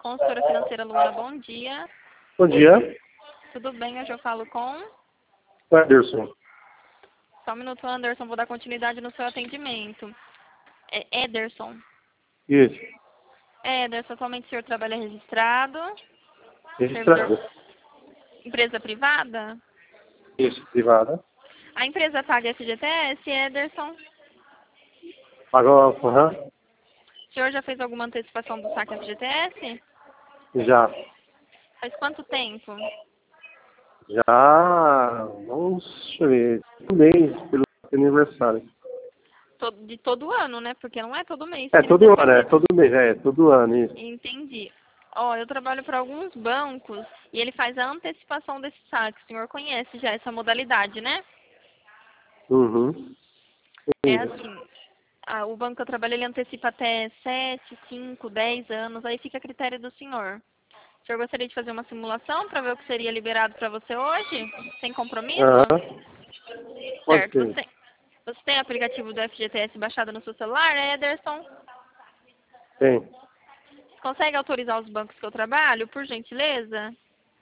consultora financeira Luana, bom dia. Bom dia, Tudo bem? Hoje eu falo com... Ederson. Só um minuto, Anderson, vou dar continuidade no seu atendimento. É Ederson. Isso, Ederson, atualmente o senhor trabalha registrado? registrado. Empresa privada? Isso, privada. A empresa paga FGTS, Ederson? Pagou, aham, O senhor já fez alguma antecipação do saque FGTS? já. Faz quanto tempo? Já, vamos, deixa eu ver, um mês pelo aniversário. De todo ano, né? Porque não é todo mês. É que eles todo ano, é depositam. todo mês, é todo ano, isso. Entendi. Ó, eu trabalho para alguns bancos e ele faz a antecipação desse saque. O senhor conhece já essa modalidade, né? Uhum. É Sim. assim, o banco que eu trabalho, ele antecipa até 7, 5, 10 anos, aí fica a critério do senhor. O senhor gostaria de fazer uma simulação para ver o que seria liberado para você hoje? Sem compromisso? Aham, pode Certo. ser. Você tem o aplicativo do FGTS baixado no seu celular, Ederson? Tem. Consegue autorizar os bancos que eu trabalho, por gentileza?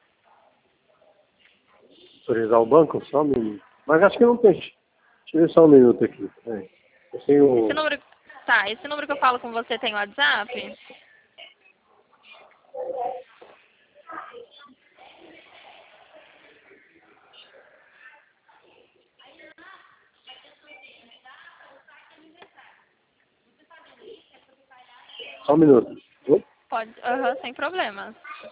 Autorizar o banco? Só um minuto. Mas acho que não tem. Deixa eu ver só um minuto aqui. É. Eu Esse tenho... número, tá, esse número que eu falo com você tem WhatsApp? Só um minuto. Pode, sem problemas.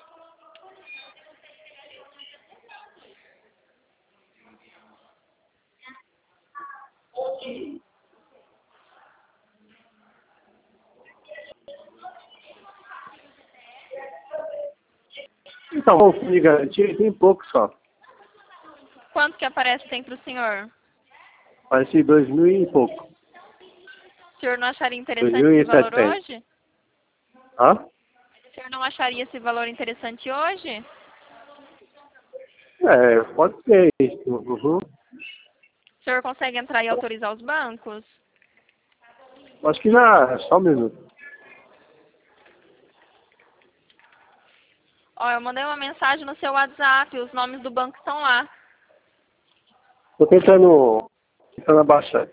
Então, vamos me garantir, tem pouco só. Quanto que aparece tem para o senhor? Parece 2.000 e pouco. O senhor não acharia interessante esse valor 2.700. hoje? Hã? O senhor não acharia esse valor interessante hoje? É, pode ser isso. Uhum. O senhor consegue entrar e autorizar os bancos? Acho que já, só um minuto. Ó, eu mandei uma mensagem no seu WhatsApp, os nomes do banco estão lá. Tô tentando abaixar.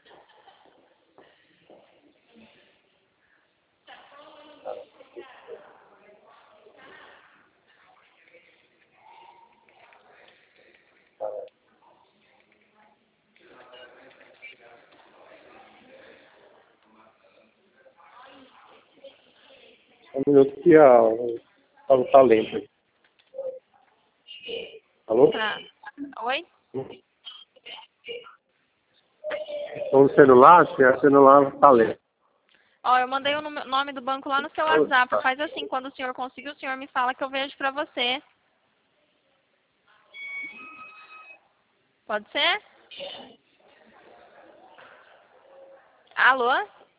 Só um minuto que tá lento aí. Alô? Tá. Oi? Então no celular, se é celular, tá lento. Ó, eu mandei o nome do banco lá no seu WhatsApp. Faz assim, quando o senhor conseguir, o senhor me fala que eu vejo pra você. Pode ser? Alô?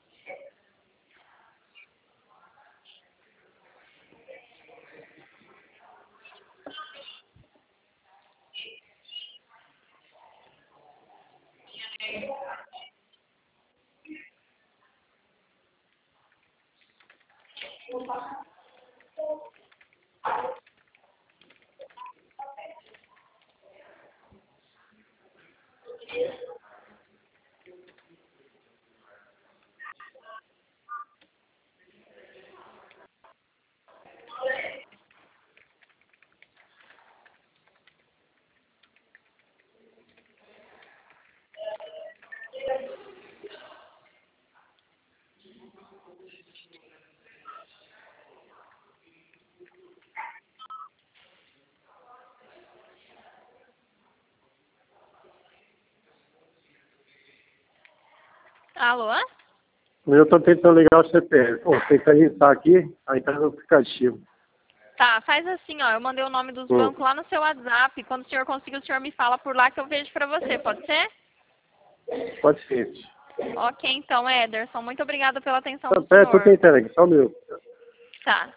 Alô? Eu tô tentando ligar o CPF. Pô, tenta registrar aqui, aí tá no aplicativo. Tá, faz assim, ó. Eu mandei o nome dos bancos lá no seu WhatsApp. Quando o senhor conseguir, o senhor me fala por lá que eu vejo pra você. Pode ser? Pode ser isso. Ok, então, Ederson. Muito obrigada pela atenção do Pera, tô senhor. tentando aqui, só um minuto. Tá.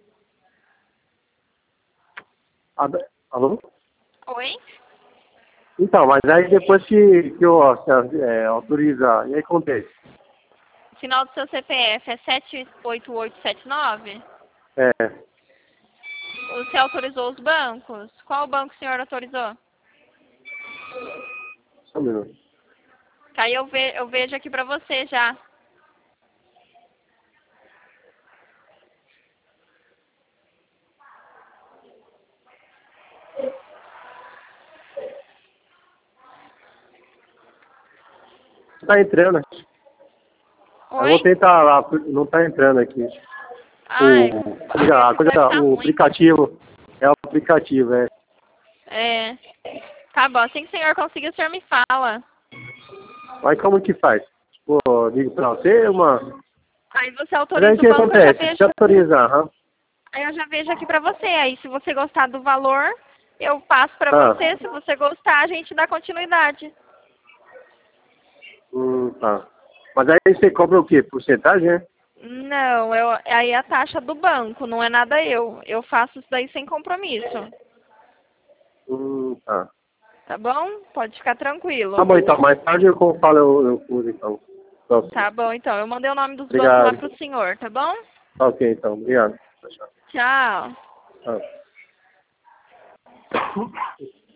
Alô? Oi? Então, mas aí depois que eu autoriza, e aí acontece? O final do seu CPF é 78879? É, Você autorizou os bancos? Qual banco o senhor autorizou? só um minuto. Aí eu vejo aqui pra você já. Tá entrando aqui. Eu Oi? vou tentar lá, não tá entrando aqui. Ai, O aplicativo, é o aplicativo, é. É. Tá bom, assim que o senhor conseguir, o senhor me fala. Mas como que faz? Tipo, eu ligo pra você, Aí você Mas autoriza aí o o que banco, eu já acontece? vejo. Se autorizar, Aí eu já vejo aqui pra você. Aí se você gostar do valor, eu passo pra Ah, você. Se você gostar, a gente dá continuidade. tá. Mas aí você cobra o quê? Porcentagem, né? Não, aí é a taxa do banco, não é nada eu. Eu faço isso daí sem compromisso. Tá. Tá bom? Pode ficar tranquilo. Tá bom, então. Mais tarde eu falo, eu uso, então. Pra você. Tá bom, então. Eu mandei o nome dos bancos lá Obrigado. pro senhor, tá bom? Tá ok, então. Obrigado. Tchau. Tchau.